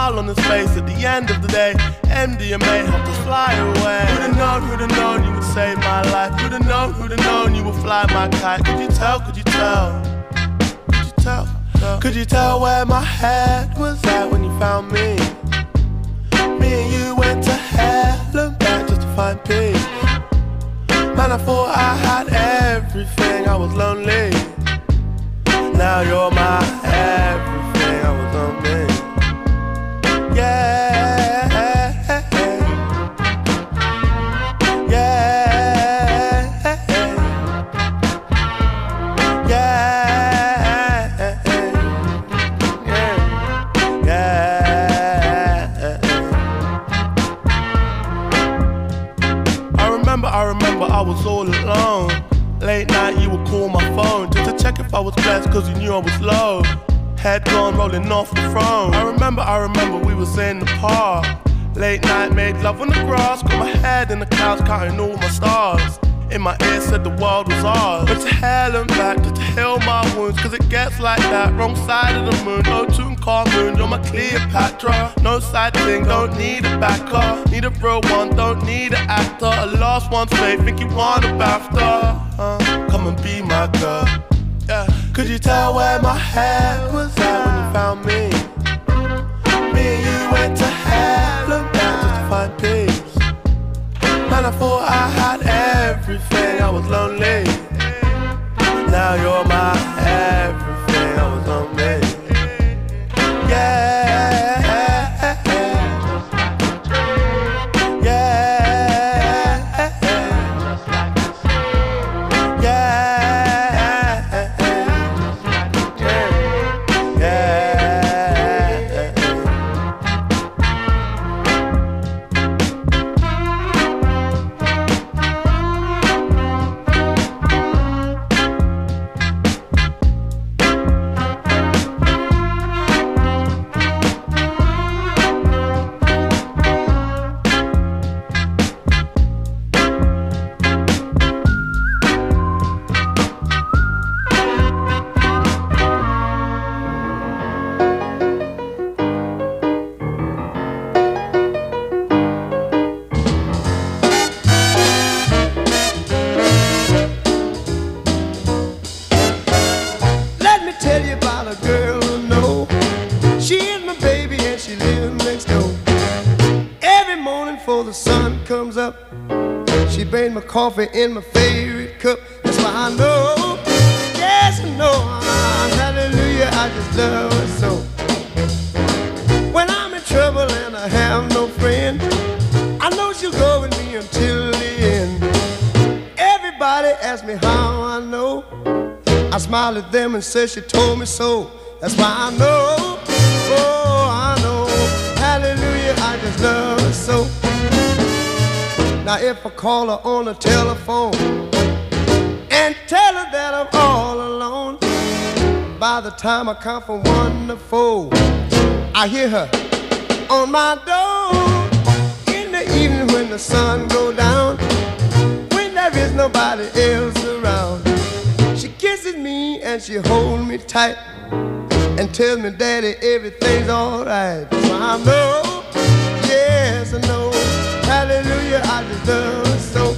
smile on his face. At the end of the day, MDMA helped us fly away. Who'd have known you would save my life? Who'd have known you would fly my kite? Could you tell, could you tell? Could you tell? Could you tell where my head was at when you found me? Me and you went to hell and back just to find peace. Man, I thought I had everything, I was lonely. Now you're my everything, I was lonely. Yeah. I was all alone. Late night you would call my phone just to check if I was blessed, cause you knew I was low. Head gone rolling off the throne. I remember we was in the park. Late night made love on the grass. Got my head in the clouds counting all my stars. In my ear said the world was ours. Went to hell and back just to heal my wounds, cause it gets like that. Wrong side of the moon, no Tutankhamun. You're my Cleopatra. No side thing, don't need a backer. Need a real one, don't need an actor. A lost one's fate, think you want a BAFTA. Come and be my girl. Yeah. Could you tell where my head was at when you found me? Me and you went to hell and back just to find peace. Man, I thought I had everything, I was lonely. Now you're my everything, I was lonely. Yeah. Coffee in my favorite cup. That's why I know, yes I know, hallelujah, I just love her so. When I'm in trouble and I have no friend, I know she'll go with me until the end. Everybody asks me how I know. I smile at them and say she told me so. That's why I know, oh I know, hallelujah, I just love her so. Now if I call her on the telephone and tell her that I'm all alone, by the time I count from 1 to 4, I hear her on my door. In the evening when the sun goes down, when there is nobody else around, she kisses me and she holds me tight and tells me, Daddy, everything's alright. So I know, yes I know, hallelujah, I just love her so.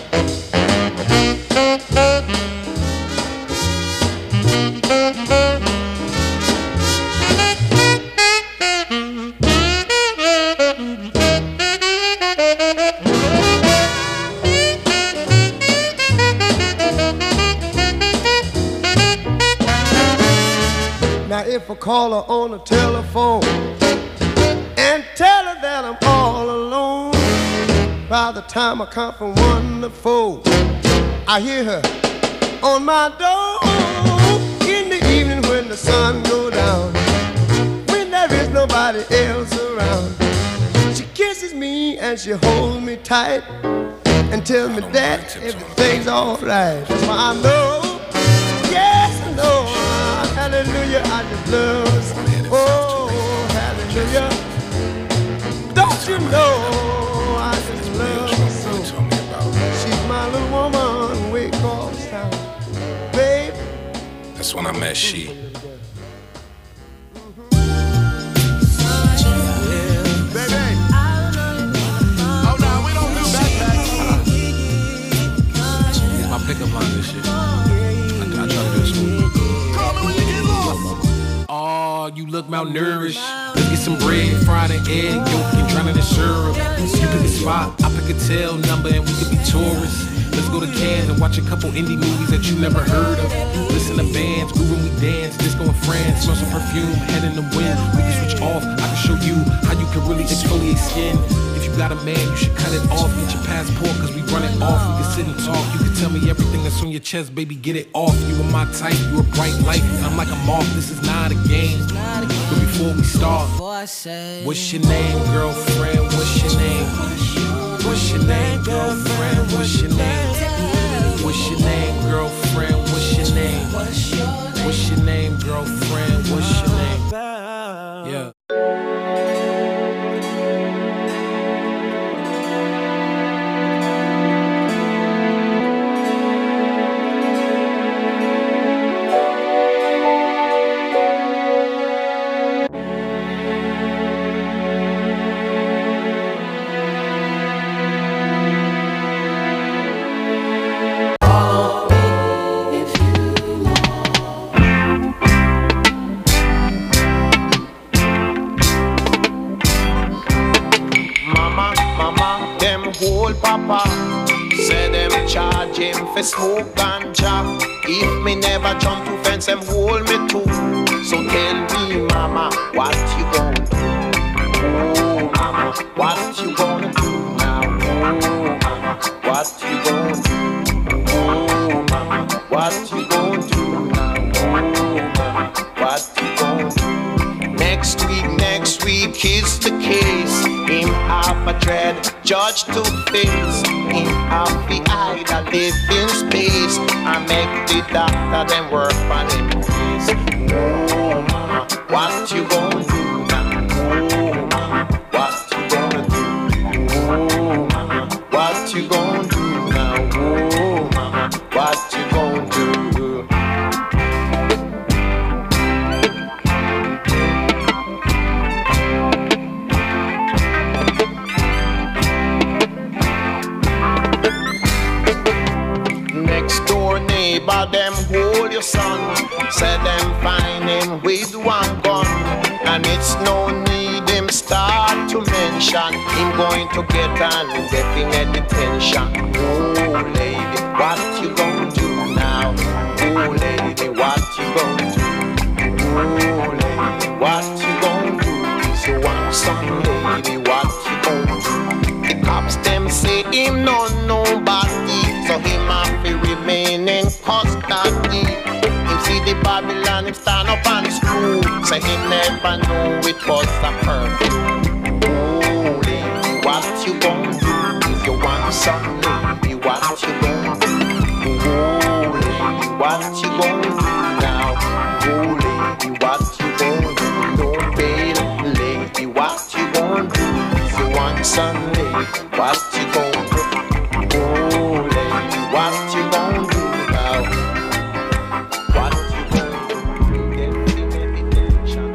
Now if I call her on the telephone and tell her that I'm all alone, by the time I count from 1 to 4, I hear her on my door. In the evening when the sun goes down, when there is nobody else around, she kisses me and she holds me tight and tells me that everything's alright. That's why I know, yes I know, hallelujah, I just love her. Oh, hallelujah, don't you know I just love her so. She's my little woman, we call town, babe. That's when I met she. look malnourished. Let's get some bread, fried an egg, yolk and drown it in syrup. So you pick a spot, I pick a tail number, and we could be tourists. Let's go to Cannes and watch a couple indie movies that you never heard of. Listen to bands, groove when we dance, disco in France, smell some perfume, head in the wind. We can switch off, I can show you how you can really exfoliate skin. If you got a man, you should cut it off. Get your passport, cause we run it off. We can sit and talk, you can tell me everything that's on your chest, baby, get it off. You are my type, you a bright light, and I'm like a moth, this is not a game. But before we start, what's your name, girlfriend, what's your name? What's your name, girlfriend, what's your name? What's your name, girlfriend, what's your name? What's your name, girlfriend, what's your name? Yeah. Papa say them charge him for smoke ganja. If me never jump to fence, them hold me too. So tell me, mama, what you gonna do? Oh, mama, what you gonna do now? Oh, mama, what you gonna do? Oh, mama, what you gonna do now? Oh, mama, what you gonna do? Next week is the case. Him have a dread, judge to face. Him have the eye that live in space. I make the doctor them work on him face. Oh mama, what you gonna do now? Oh mama, what you gonna do? Oh mama, what you gonna do now? Oh mama, what you gonna do? Neighbor, them hold your son. Say them find him with one gun. And it's no need him start to mention him going to get an indefinite detention. Oh lady, what you gonna do now? Oh lady, what you gonna do? Oh lady, what you gonna do? So I'm some lady, what you gonna do? The cops them say him no nobody, so him have to remain in custody. Him see the Babylon, him stand up on his stool. Say he never knew it was a perfume. Oh lady, what you gonna do? If you want some lady, what you gonna do? Oh lady, what you gonna do now? Oh lady, what you gonna do? Don't bail, lady, what you gonna do? If you want some lady, what you gonna do? Oh lady, what you gonna do now? What you gonna do? Get the meditation.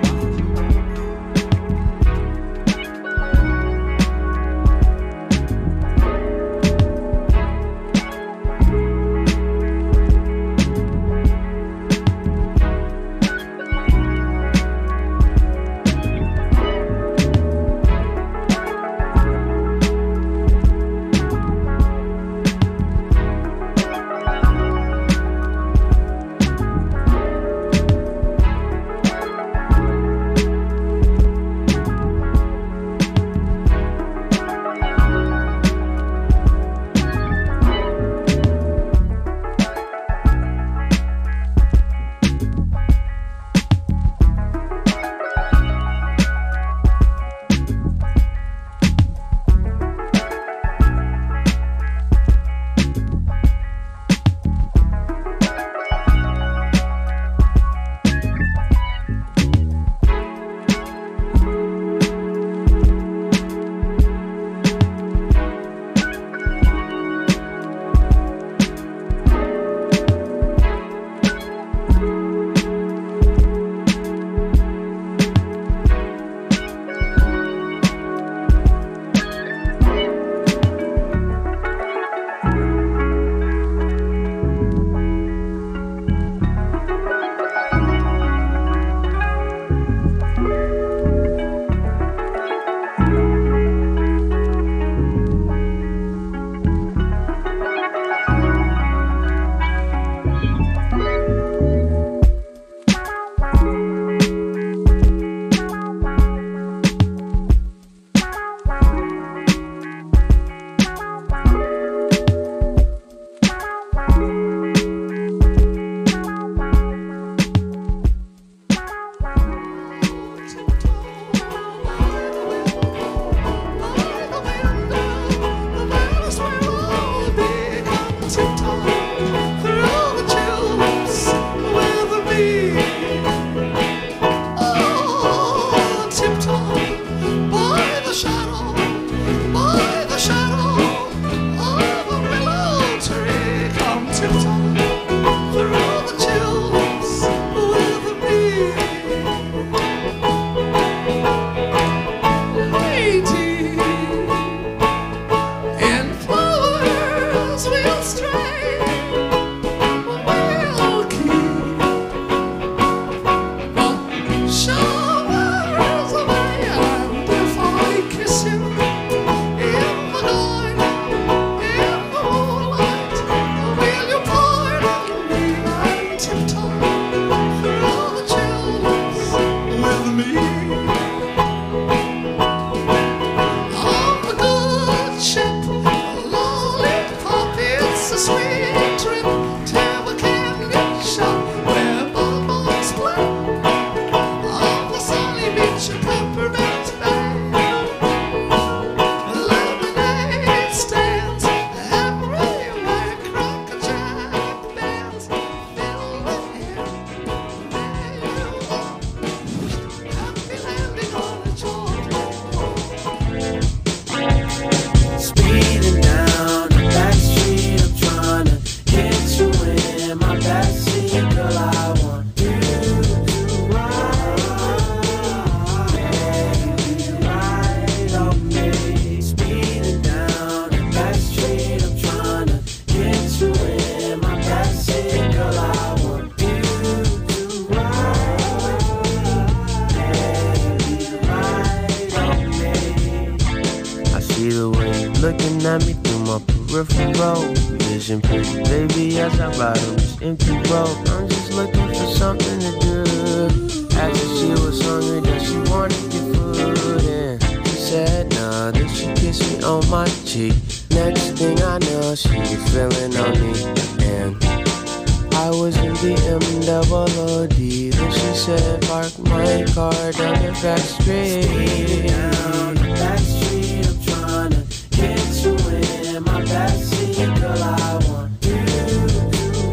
looking at me through my peripheral vision. Pretty baby as I ride on this empty road. I'm just looking for something to do. Asked if she was hungry, that she wanted to get food. And she said nah, then she kissed me on my cheek. Next thing I know, she was feeling on me. And I was in the M-double-O-D. Then she said, park my car down the back street. Down the back street, I'm tryna get you in my backseat. Girl, I want you to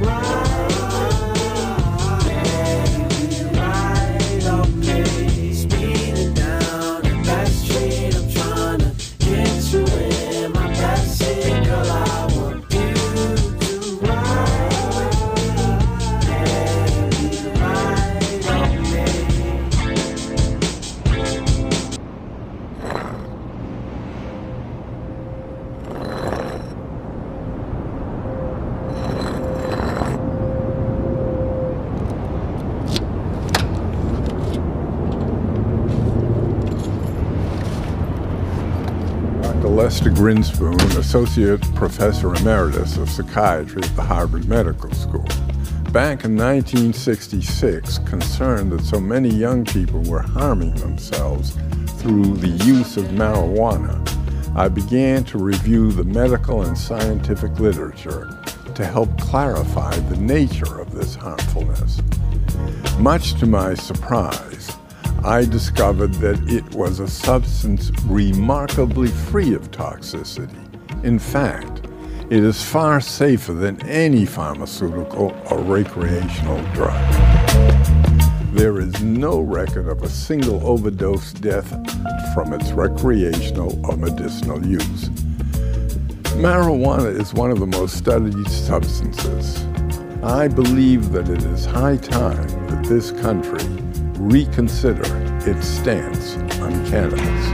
ride. Baby, ride on me. Speeding down the back street, I'm tryna get you in my backseat. Girl, I want you to ride. Lester Grinspoon, Associate Professor Emeritus of Psychiatry at the Harvard Medical School. Back in 1966, concerned that so many young people were harming themselves through the use of marijuana, I began to review the medical and scientific literature to help clarify the nature of this harmfulness. Much to my surprise, I discovered that it was a substance remarkably free of toxicity. In fact, it is far safer than any pharmaceutical or recreational drug. There is no record of a single overdose death from its recreational or medicinal use. Marijuana is one of the most studied substances. I believe that it is high time that this country reconsider its stance on cannabis.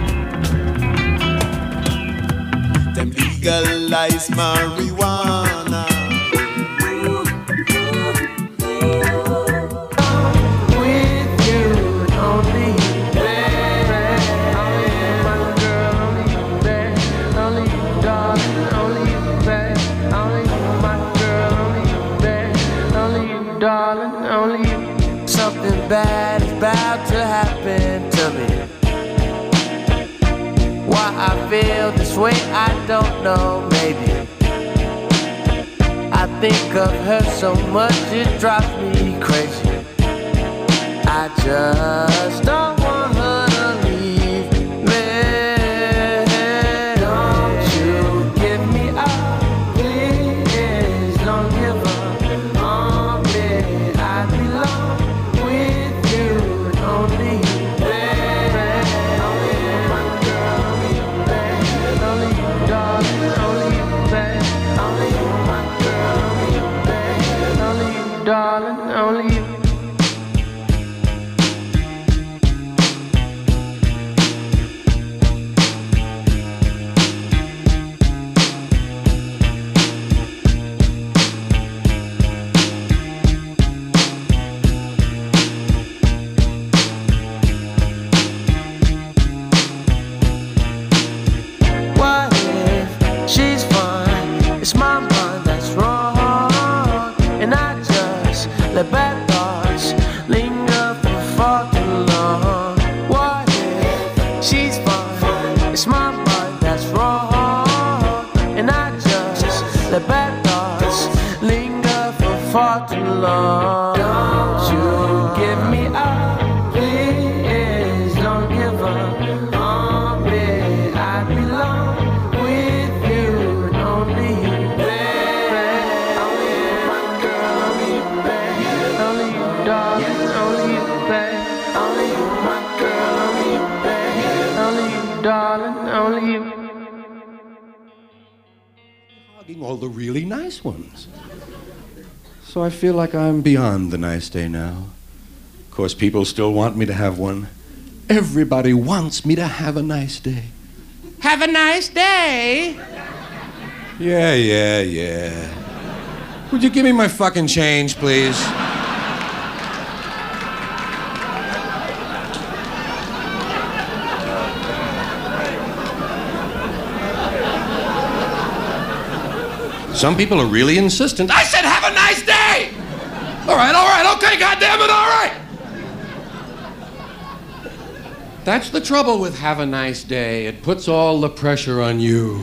Them legalize marijuana. With you, only you, baby. Only you, my girl, only you, baby. Only you, darling, only you, baby. Only you, my girl, only you, baby. Only you, darling, only you. Something bad is about to happen to me. Why I feel this way, I don't know, maybe. I think of her so much, it drives me crazy. I just don't want her to leave me. Don't you give me up, please. Don't give up on me. I belong with you, only you, baby. Only you, my girl, only you, baby. Only you, darling, only you, baby. Only you, my girl, only you, baby. Only you, darling, only you. Let bad thoughts linger for far too long. What if she's fine? It's my mind that's wrong. And I just let bad thoughts linger for far too long. Don't you give me up, please. Don't give up on me. I belong with you, only you, baby. Only you, my girl, only you, baby. Only you, darling, only you, baby. Only you, my girl, only you, baby. Only you, darling, only you. Hogging all the really nice ones. So I feel like I'm beyond the nice day now. Of course, people still want me to have one. Everybody wants me to have a nice day. Have a nice day? Yeah. Would you give me my fucking change, please? Some people are really insistent. I said, have a nice day! All right, okay, goddammit, all right! That's the trouble with have a nice day. It puts all the pressure on you.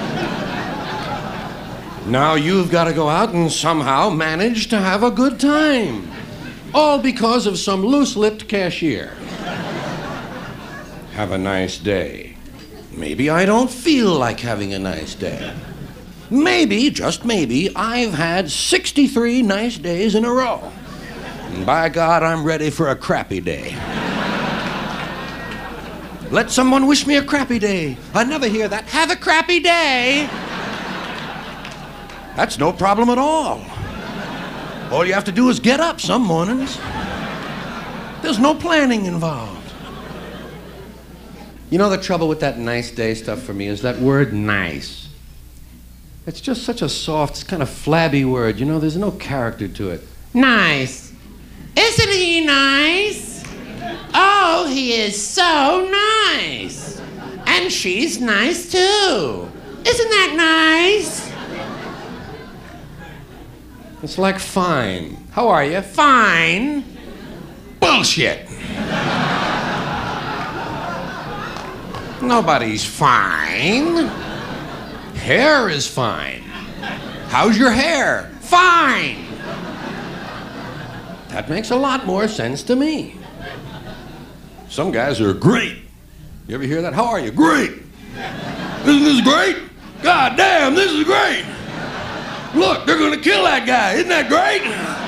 Now you've got to go out and somehow manage to have a good time. All because of some loose-lipped cashier. Have a nice day. Maybe I don't feel like having a nice day. Maybe, just maybe, I've had 63 nice days in a row. And by God, I'm ready for a crappy day. Let someone wish me a crappy day. I never hear that. Have a crappy day. That's no problem at all. All you have to do is get up some mornings. There's no planning involved. You know, the trouble with that nice day stuff for me is that word nice. It's just such a soft, kind of flabby word. You know, there's no character to it. Nice. Isn't he nice? Oh, he is so nice. And she's nice too. Isn't that nice? It's like fine. How are you? Fine. Bullshit. Nobody's fine. Hair is fine. How's your hair? Fine. That makes a lot more sense to me. Some guys are great. You ever hear that? How are you? Great. Isn't this great? God damn, this is great. Look, they're gonna kill that guy. Isn't that great?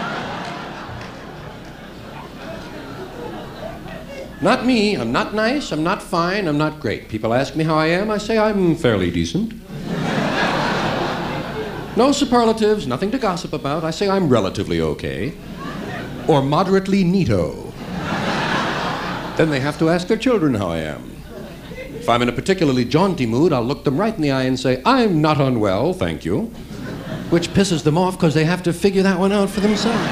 Not me. I'm not nice. I'm not fine. I'm not great. People ask me how I am. I say I'm fairly decent. No superlatives, nothing to gossip about. I say I'm relatively okay. Or moderately neato. Then they have to ask their children how I am. If I'm in a particularly jaunty mood, I'll look them right in the eye and say, I'm not unwell, thank you. Which pisses them off because they have to figure that one out for themselves.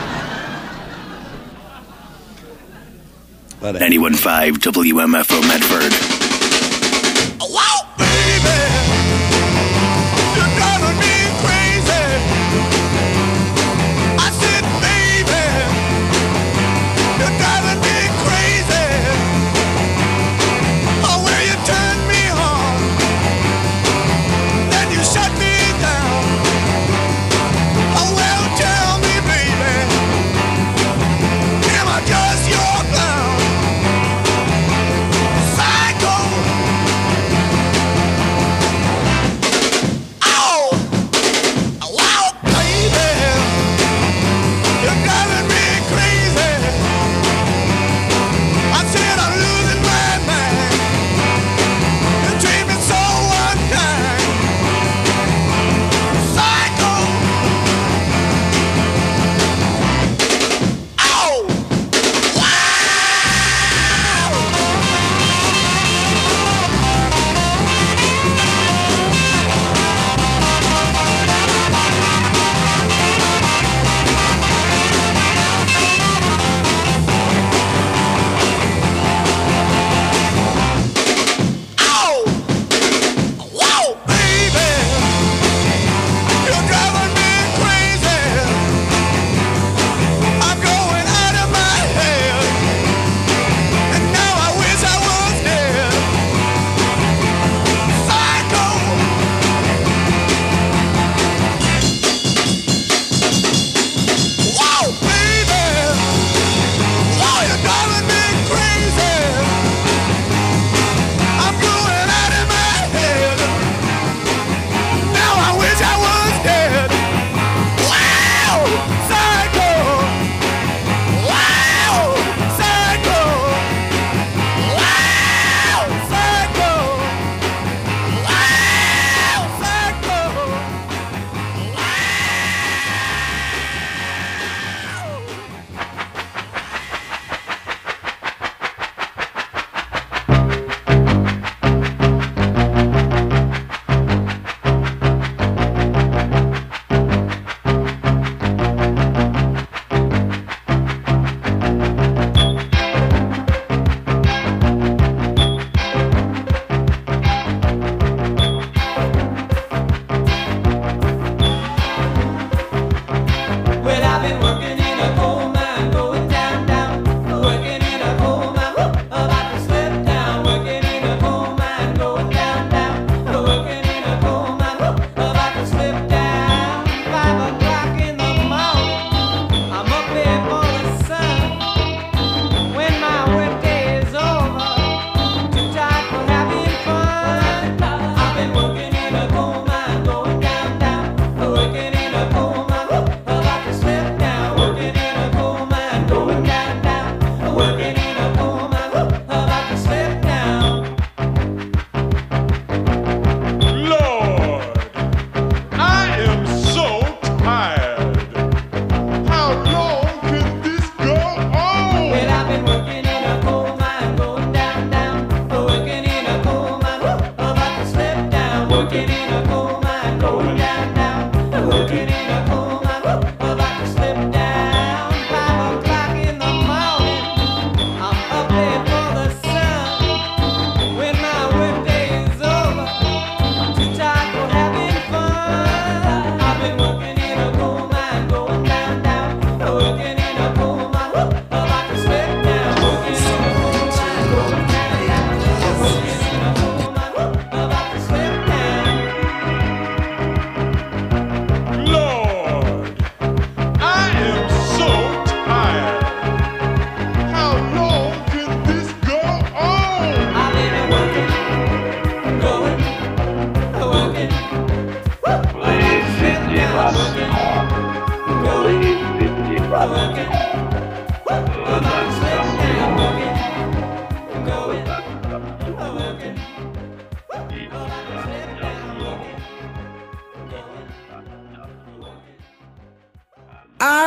91.5 WMFO Medford. Wow, baby, you're driving me crazy. I said, baby, you're driving me crazy. Oh, where you turn me on, then you shut me down. Oh, well, tell me, baby, am I just your clown? Psycho.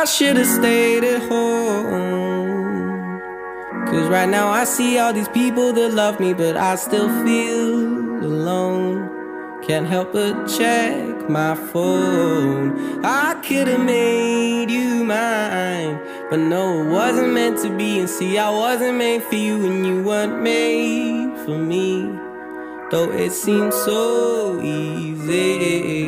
I should've stayed at home. Cause right now I see all these people that love me, but I still feel alone. Can't help but check my phone. I could've made you mine, but no, it wasn't meant to be. And see, I wasn't made for you, and you weren't made for me. Though it seems so easy.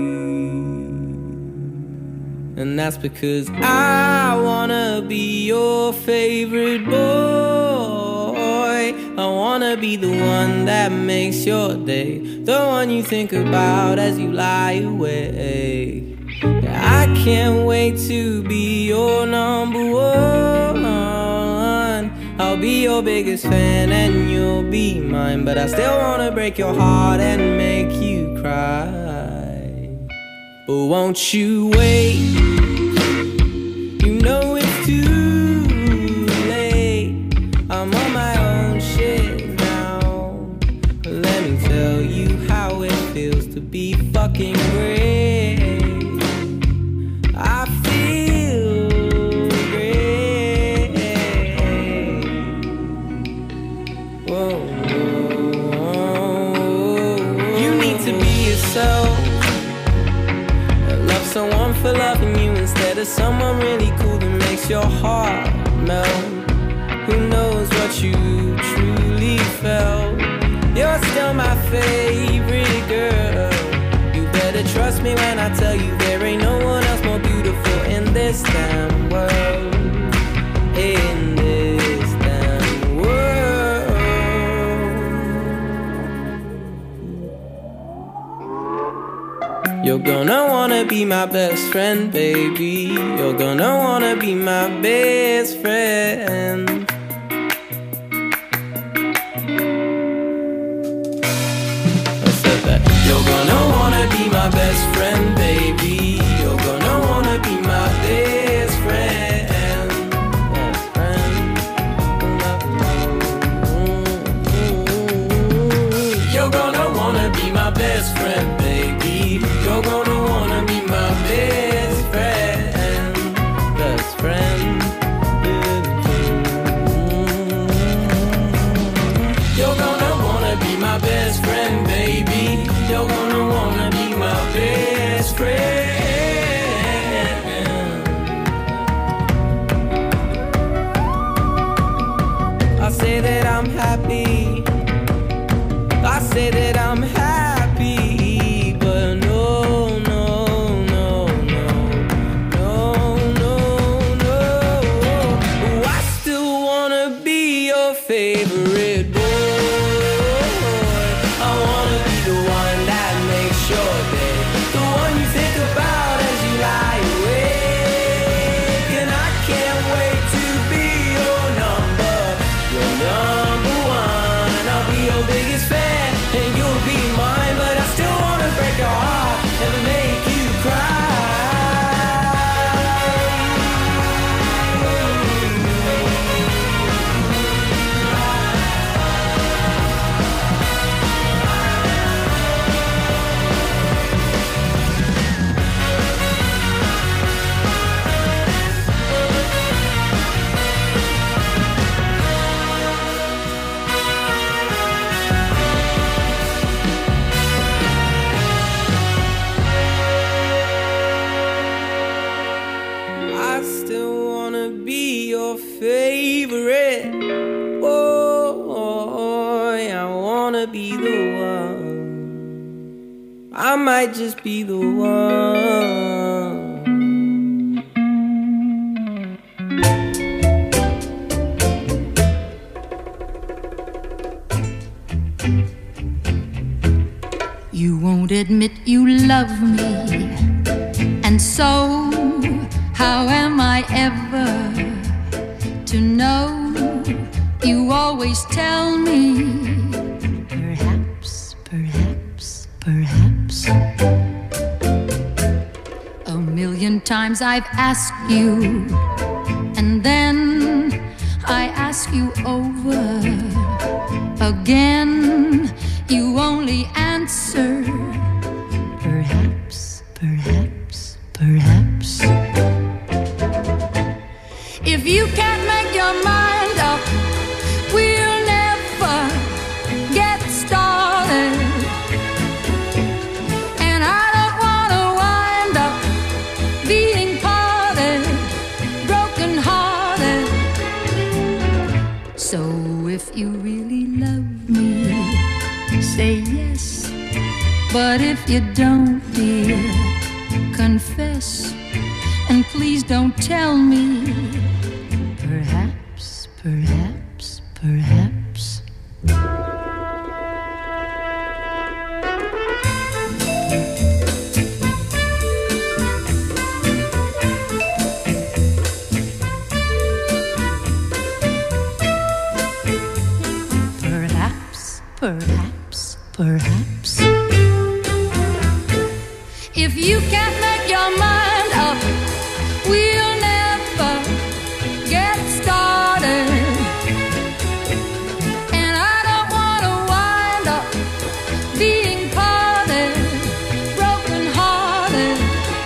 And that's because I wanna be your favorite boy. I wanna be the one that makes your day, the one you think about as you lie awake. I can't wait to be your number one. I'll be your biggest fan and you'll be mine, but I still wanna break your heart and make you cry. But won't you wait? You know it's too late. I'm on my own shit now. Let me tell you how it feels to be fucking great. I feel great. Whoa, whoa, whoa. You need to be yourself. Love someone for loving you instead of someone really cool that makes your heart melt. Who knows what you truly felt? You're still my favorite girl. You better trust me when I tell you there ain't no one else more beautiful in this damn world. In this damn world. You're gonna wanna be my best friend, baby. You're gonna wanna be my best friend. I said that. You're gonna wanna be my best friend, baby. You're gonna wanna be my best friend. Best friend. You're gonna wanna be my best friend, baby. You're gonna wanna be my best friend. Best friend. You're gonna wanna be my best friend, baby. You're gonna wanna be my best friend. I say that I'm happy. I say that I'm happy, but no, no, no, no, no, no, no. I still wanna be your favorite boy. I wanna be the one that makes your day, the one you think about as you lie awake. And I can't wait to be your number one. I'll be your biggest fan and you'll be mine, but I still wanna break your heart and make you cry. I still wanna be your favorite boy. I wanna be the one. I might just be the one. You won't admit you love me, and so how am I ever to know? You always tell me, perhaps, perhaps, perhaps. A million times I've asked you, and then I ask you over again. You only answer, perhaps, perhaps, perhaps. say yes. But if you don't, dear, confess. And please don't tell me. Perhaps, perhaps, perhaps. Perhaps, perhaps, perhaps. If you can't make your mind up, we'll never get started. And I don't want to wind up being parted, broken hearted.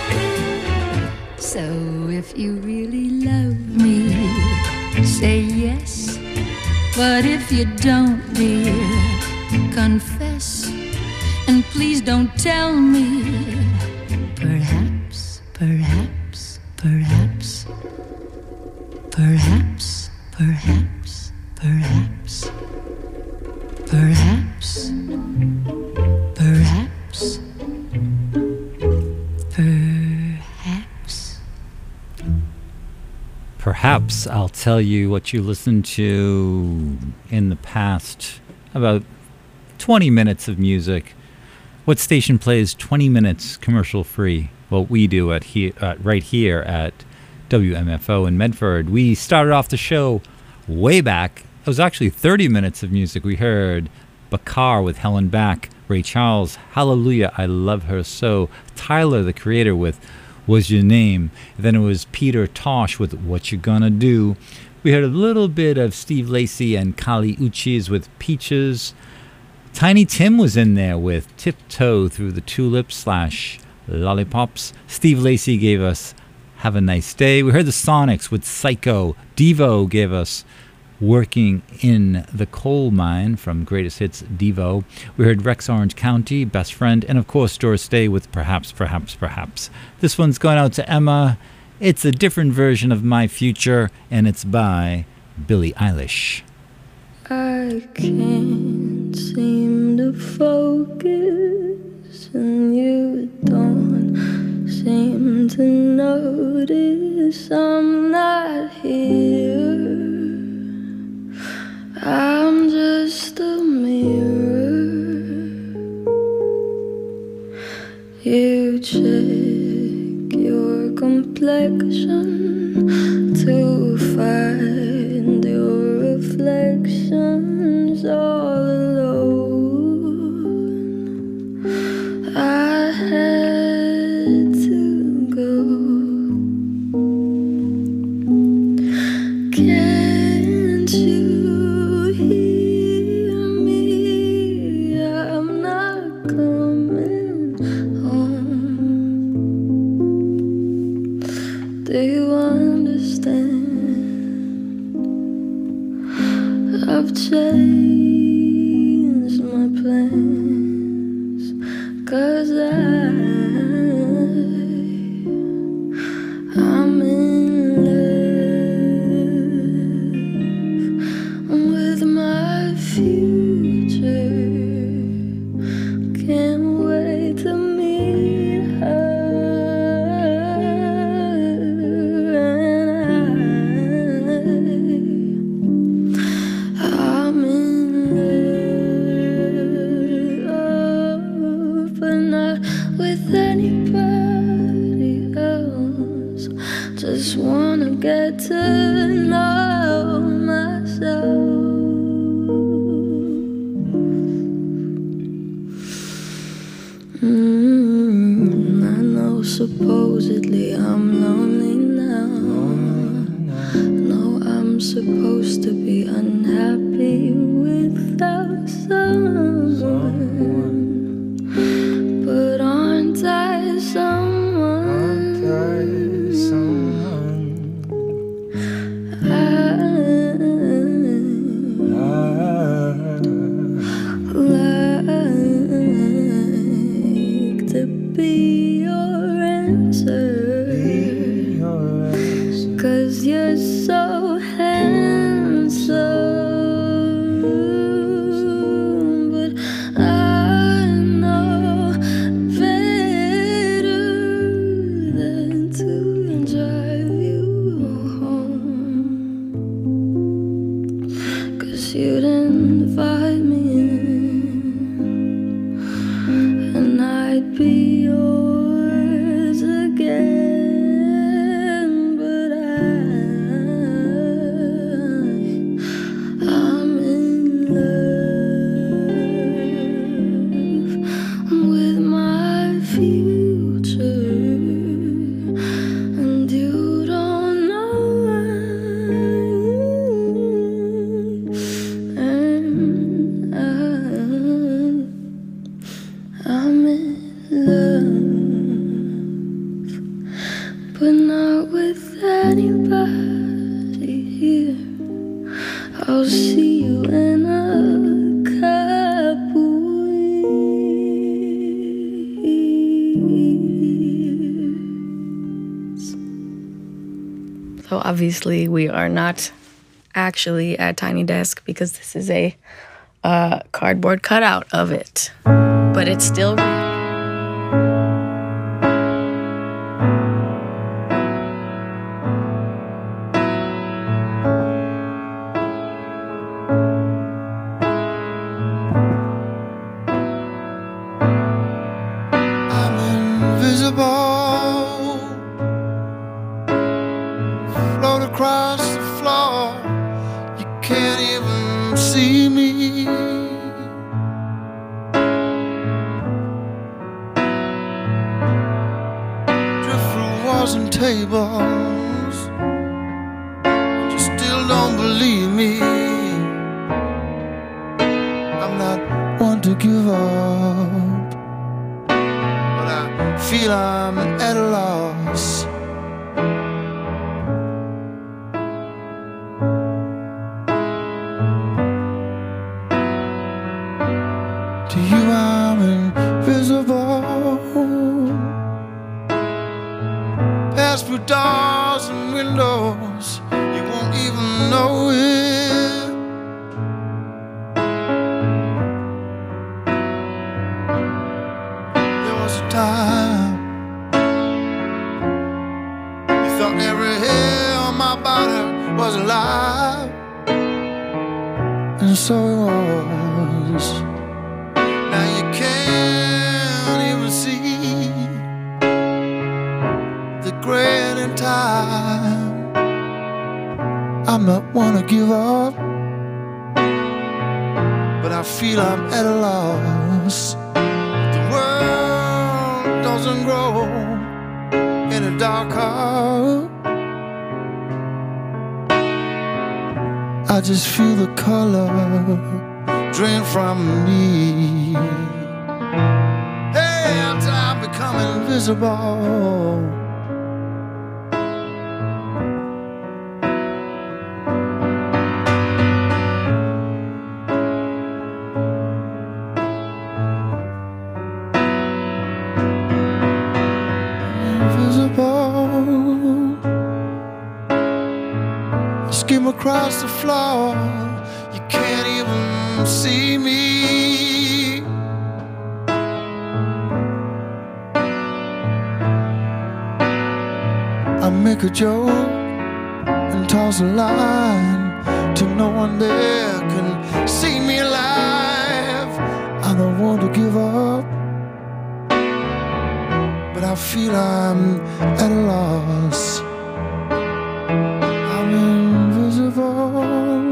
So if you really love me, say yes. But if you don't, dear, confess. And please don't tell me. Perhaps, perhaps, perhaps. Perhaps, perhaps, perhaps. Perhaps, perhaps, perhaps. Perhaps I'll tell you what you listened to in the past about 20 minutes of music. What station plays 20 minutes commercial free? Well, we do right here at WMFO in Medford. We started off the show way back. It was actually 30 minutes of music. We heard Bakar with Helen Back, Ray Charles, Hallelujah, I Love Her So, Tyler, the Creator, with Was Your Name. Then it was Peter Tosh with What You Gonna Do. We heard a little bit of Steve Lacy and Kali Uchis with Peaches. Tiny Tim was in there with Tiptoe Through the Tulips / Lollipops. Steve Lacy gave us Have a Nice Day. We heard the Sonics with Psycho. Devo gave us Working in the Coal Mine from Greatest Hits Devo. We heard Rex Orange County, Best Friend, and of course Doris Day with Perhaps, Perhaps, Perhaps. This one's going out to Emma. It's a different version of My Future, and it's by Billie Eilish. I can't seem to focus, and you don't seem to notice I'm not here. I'm just a mirror. You check your complexion to find your reflections all alone. I had to go. Can't you hear me? I'm not coming home. Do you understand? I've changed my plans, 'cause I'm in love with my future. Can't wait to meet her. I'm in love, but not with anybody else. Just wanna get to know myself. I know supposedly I'm lonely now. No, I'm supposed to be unhappy without someone. But aren't I someone? Like to be your answer. 'Cause you're so handsome. So obviously we are not actually at Tiny Desk because this is a cardboard cutout of it. But it's still real. Float across the floor, you can't even see me. Drift through walls and tables, you still don't believe me. I'm not one to give up, but I feel I'm at a loss. To you I'm invisible. Pass through doors and windows, you won't even know it. There was a time you thought every hair on my body was alive, and so it was. Now you can't even see the gray in time. I'm not one to give up, but I feel I'm at a loss. The world doesn't grow any darker. I just feel the color drain from me. Hey, I'm becoming invisible. Invisible. Skim across the floor, you can't even see me. I make a joke and toss a line till no one there can see me alive. I don't want to give up, but I feel I'm at a loss. I'm invisible.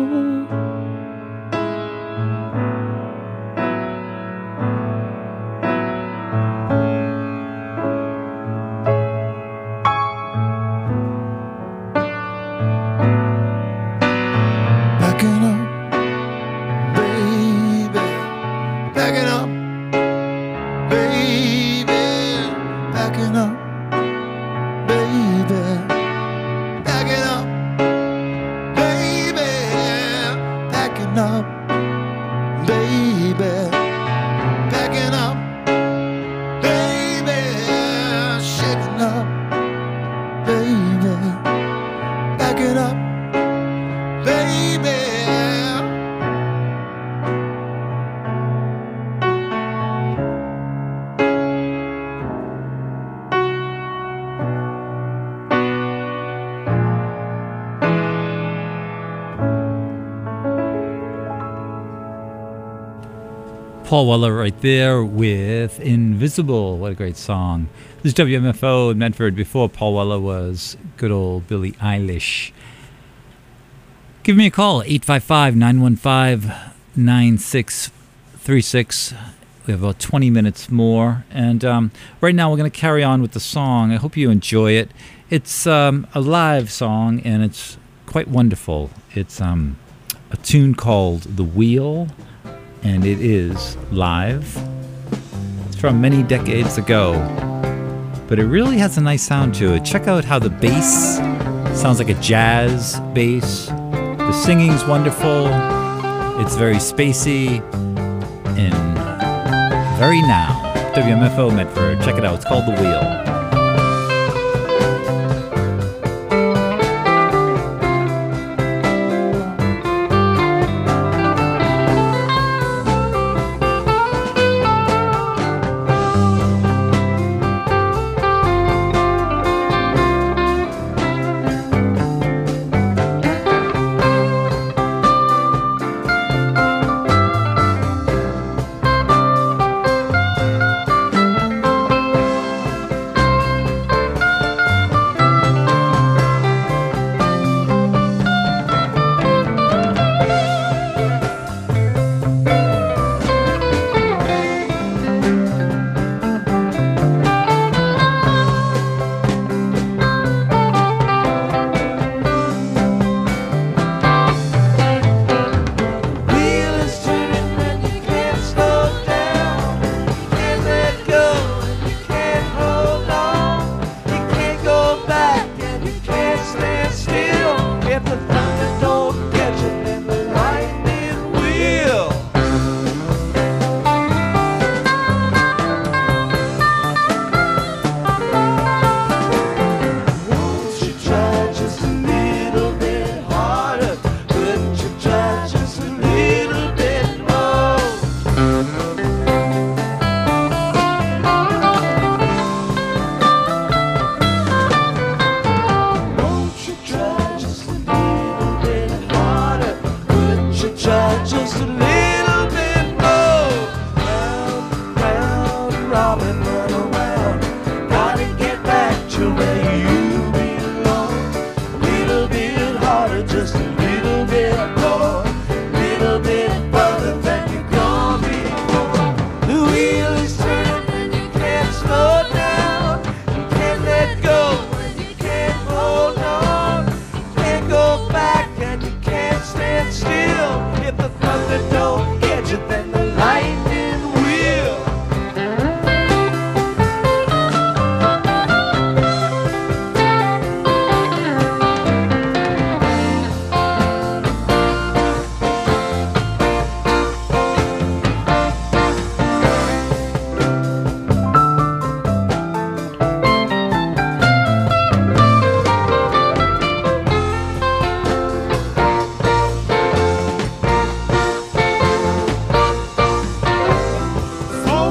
Backing up, baby. Backing up, baby. Backing up, baby. Backing up, baby. Backing up, baby. Backing up, baby. Shaking up, baby. Backing up, baby. Paul Weller right there with Invisible. What a great song. This is WMFO in Medford. Before Paul Weller was good old Billie Eilish. Give me a call, 855-915-9636. We have about 20 minutes more. And right now we're going to carry on with the song. I hope you enjoy it. It's a live song, and it's quite wonderful. It's a tune called The Wheel, and it is live. It's from many decades ago, but it really has a nice sound to it. Check out how the bass sounds like a jazz bass. The singing's wonderful. It's very spacey and very now. WMFO Medford. Check it out. It's called The Wheel.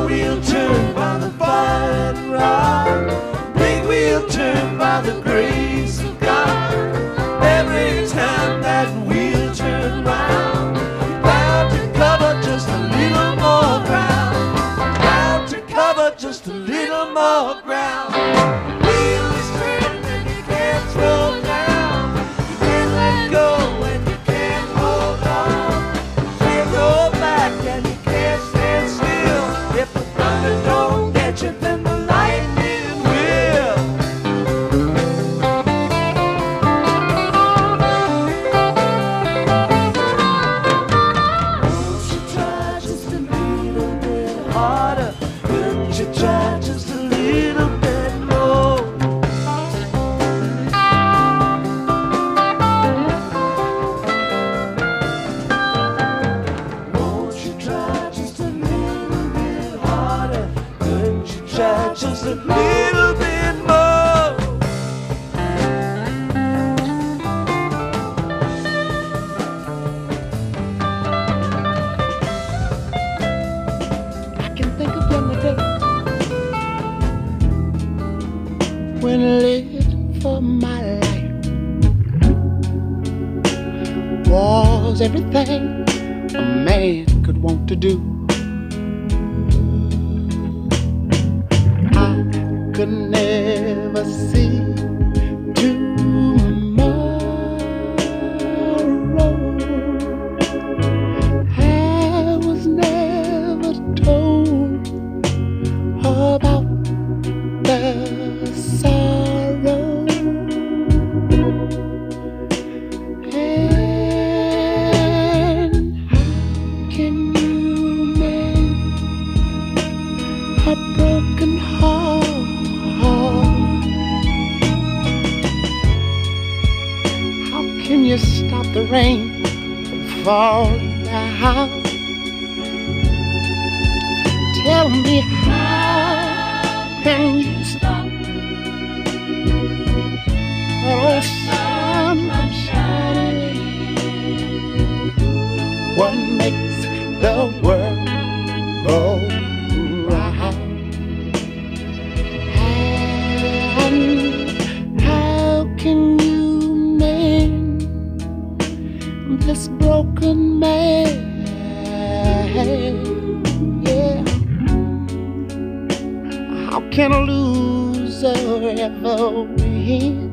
wheel turned by the fire and rod, big wheel turned by the grace of God. Every time that wheel turned round, bound to cover just a little more ground, bound to cover just a little more ground. The wheel is turning and you can't slow down, you can't let go and you can't hold on, you can't go back and you can't stand still. If the thunder don't get you, then the lightning will. Won't you try just a little bit harder? Couldn't you try just a little bit more? Won't you try just a little bit harder? Couldn't you try just a little bit more? I can think of the day when I lived for my life was everything a man could want to do. I could never see tomorrow. I was never told about the sorrow. And how can you mend a broken heart? How can you stop the rain from falling down? Tell me, how can you stop the sun from shining? What makes the world go round? And how can you mend this broken man? Yeah. How can a loser ever win?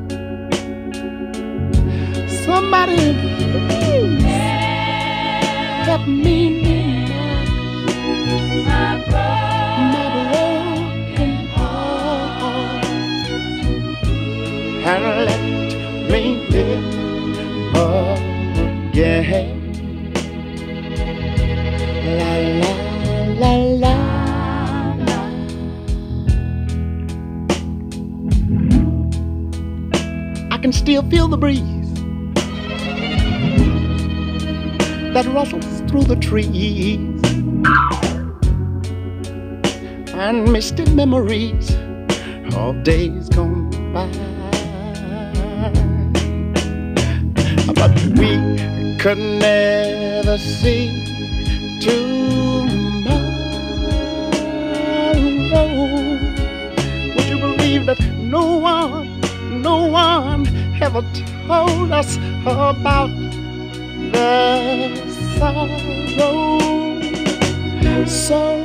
Somebody please help me mend my broken heart and let me live again. La la la la. I can still feel the breeze that rustles through the trees and misty memories of days gone by. But we could never see tomorrow. Would you believe that no one ever told us about the sorrow? So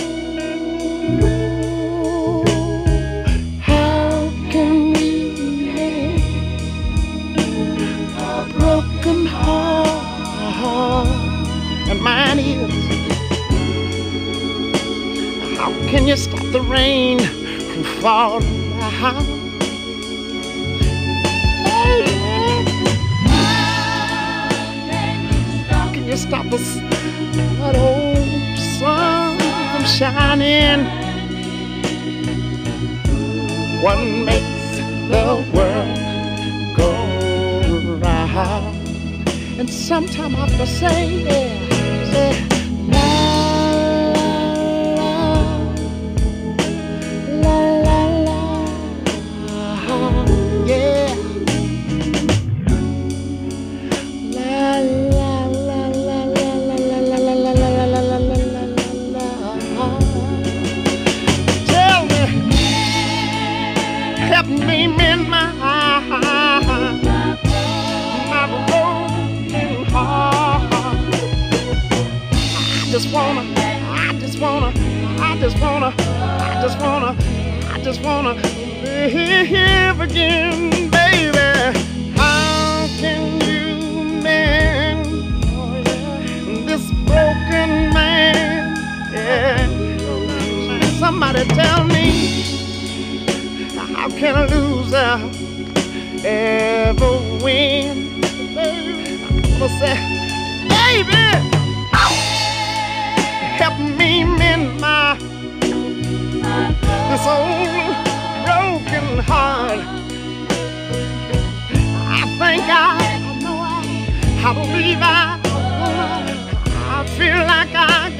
how can we mend a broken heart? And mine is, how can you stop the rain from falling down? How can you stop that old sun from shining? What makes the world go round? And sometime I have to say, la la la la, yeah. La la la la la la la la la la la la la la. just wanna live again, baby. How can you mend this broken man? Yeah. Somebody tell me, how can a loser ever win? I'm gonna say, baby, help me mend this old broken heart. I believe I feel like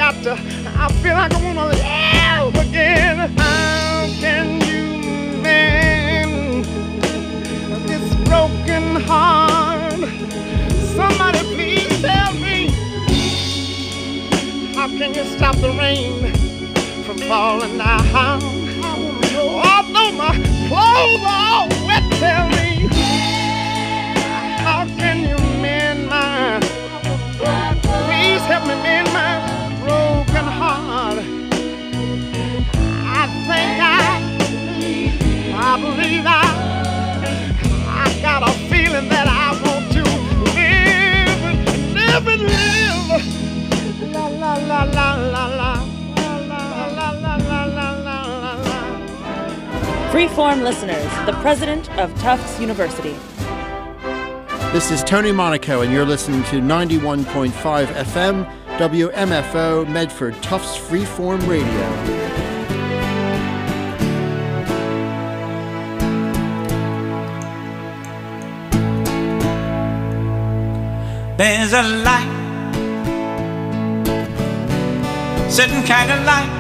I wanna live again. How can you mend this broken heart? Somebody please tell me, how can you stop the rain from falling down? Although my clothes are all wet, tell me, how can you mend my, please help me mend my broken heart. I believe I got a feeling that I want to live and live. La la la la la la. Freeform listeners, the president of Tufts University. This is Tony Monaco, and you're listening to 91.5 FM, WMFO, Medford, Tufts Freeform Radio. There's a light, certain kind of light,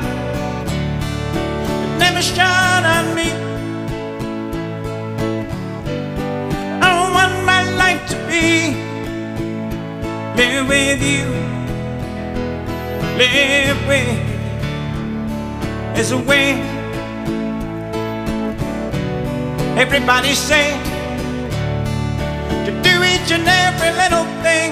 that never shone on me. I want my life to be, live with you, live with. There's a way. Everybody say to do each and every little thing.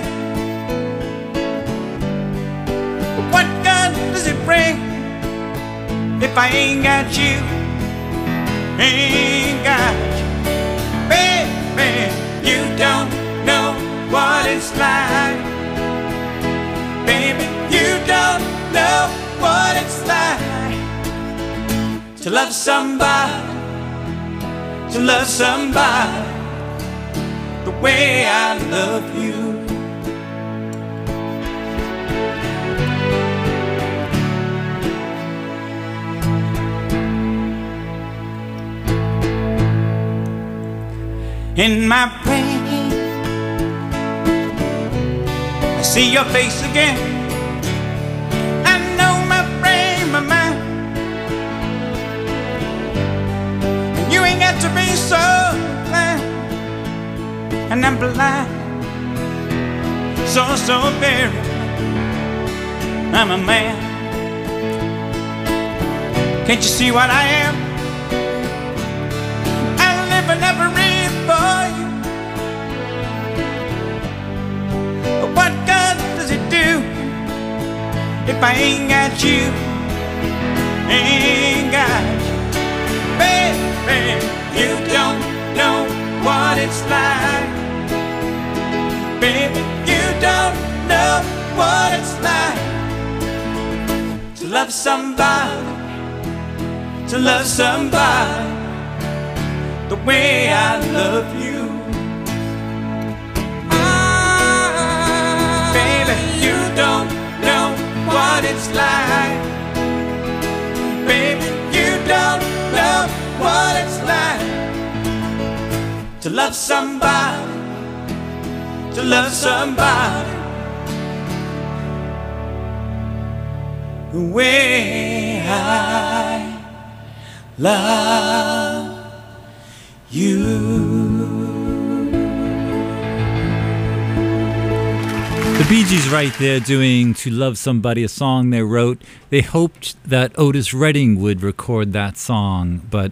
But what good does it bring if I ain't got you? Ain't got you. Baby, you don't know what it's like. Baby, you don't know what it's like to love somebody, to love somebody the way I love you. In my brain, I see your face again. I know my frame of mind, and you ain't got to be so blind. And I'm blind, so very. I'm a man. Can't you see what I am? I live and never read for you. But what good does it do if I ain't got you? Ain't got you. Baby, you don't know what it's like. Baby, you don't know what it's like to love somebody, to love somebody the way I love you. Baby, you don't know what it's like. Baby, you don't know what it's like to love somebody, to love somebody the way I love you. The Bee Gees right there doing To Love Somebody, a song they wrote. They hoped that Otis Redding would record that song, but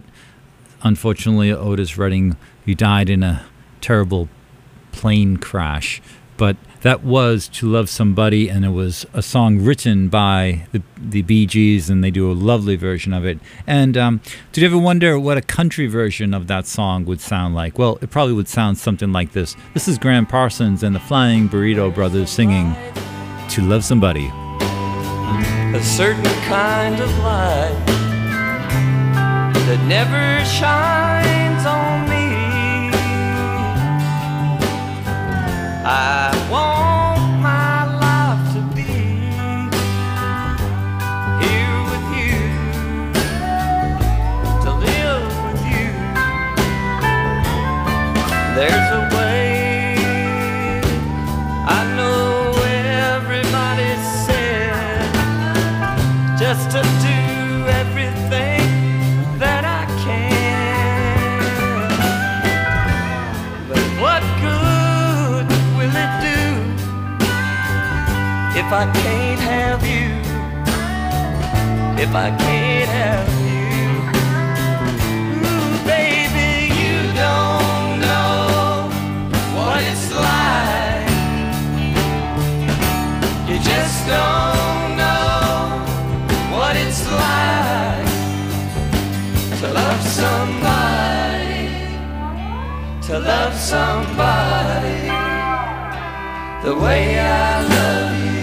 unfortunately Otis Redding, who died in a terrible plane crash But that was To Love Somebody, and it was a song written by the Bee Gees, and they do a lovely version of it. And did you ever wonder what a country version of that song would sound like? Well, it probably would sound something like this. This is Graham Parsons and the Flying Burrito Brothers singing To Love Somebody. A certain kind of light that never shines on me. I want my life to be here with you, to live with you. There's a way, I know everybody said, just to do everything that I can. But what good will it do if I can't have you? If I can't have you? Ooh, baby, you don't know what it's like. You just don't know what it's like to love somebody, to love somebody the way I love you.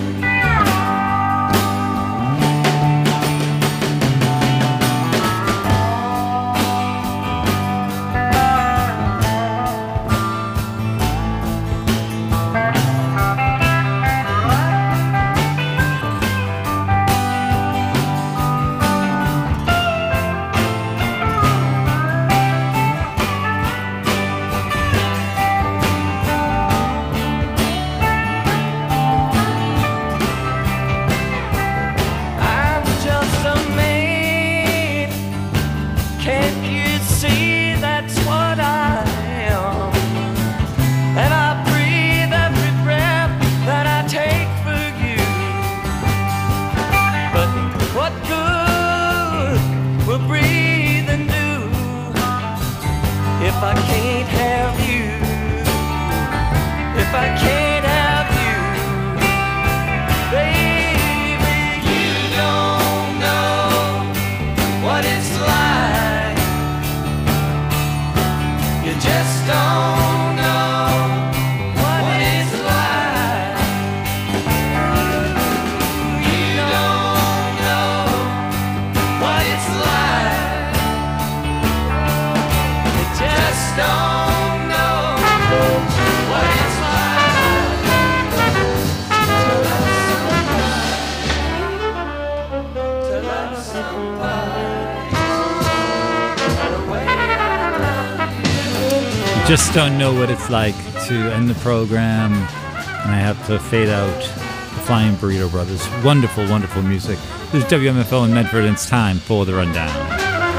If I can't have you, if I can't have you, baby, you don't know what it's like. You just don't know what it's like. You don't know what it's like. You just don't know what it's like to love somebody the way I love you. Just don't know what it's like to end the program, and I have to fade out the Flying Burrito Brothers. Wonderful, wonderful music. This is WMFO in Medford, and it's time for the rundown.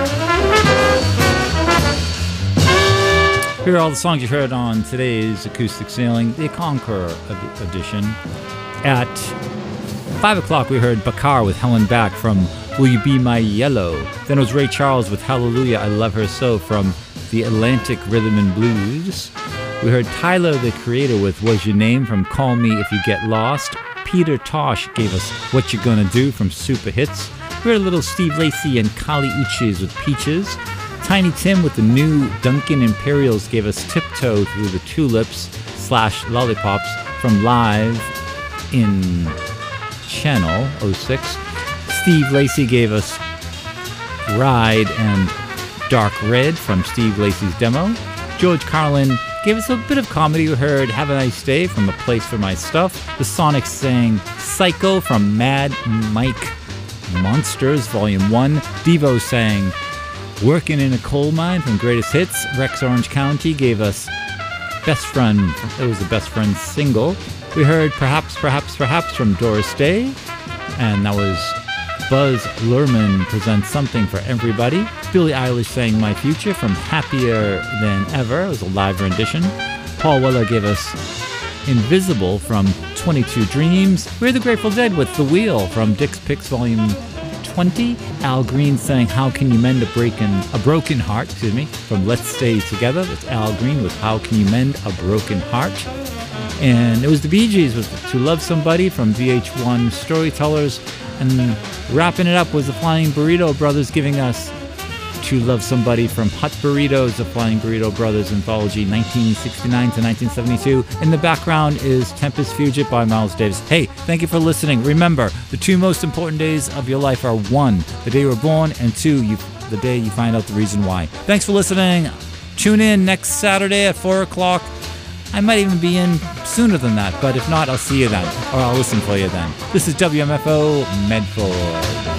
Here are all the songs you heard on today's Acoustic Sailing, the Conqueror edition. At 5 o'clock, we heard Bakar with Helen Back from Will You Be My Yellow? Then it was Ray Charles with Hallelujah, I Love Her So from the Atlantic Rhythm and Blues. We heard Tyler, the Creator, with Was Your Name from Call Me If You Get Lost. Peter Tosh gave us What You Gonna Do from Super Hits. We heard a little Steve Lacy and Kali Uchis with Peaches. Tiny Tim with the new Duncan Imperials gave us Tiptoe Through the Tulips / Lollipops from Live in Channel 06. Steve Lacy gave us Ride and Dark Red from Steve Lacy's demo. George Carlin gave us a bit of comedy. We heard Have a Nice Day from A Place for My Stuff. The Sonics sang Psycho from Mad Mike Monsters Volume 1. Devo sang Working in a Coal Mine from Greatest Hits. Rex Orange County gave us Best Friend. It was the Best Friend single. We heard Perhaps, Perhaps, Perhaps from Doris Day. And that was Buzz Luhrmann presents Something for Everybody. Billie Eilish sang My Future from Happier Than Ever. It was a live rendition. Paul Weller gave us Invisible from 22 Dreams. We're the Grateful Dead with The Wheel from Dick's Picks Volume 20. Al Green sang How Can You Mend a Broken Heart, from Let's Stay Together. That's Al Green with How Can You Mend a Broken Heart. And it was the Bee Gees with To Love Somebody from VH1 Storytellers. And wrapping it up was the Flying Burrito Brothers giving us To Love Somebody from Hot Burritos, the Flying Burrito Brothers anthology, 1969 to 1972. In the background is Tempest Fugit by Miles Davis. Hey, thank you for listening. Remember, the two most important days of your life are 1, the day you were born, and 2, the day you find out the reason why. Thanks for listening. Tune in next Saturday at 4 o'clock. I might even be in sooner than that, but if not, I'll see you then, or I'll listen for you then. This is WMFO Medford.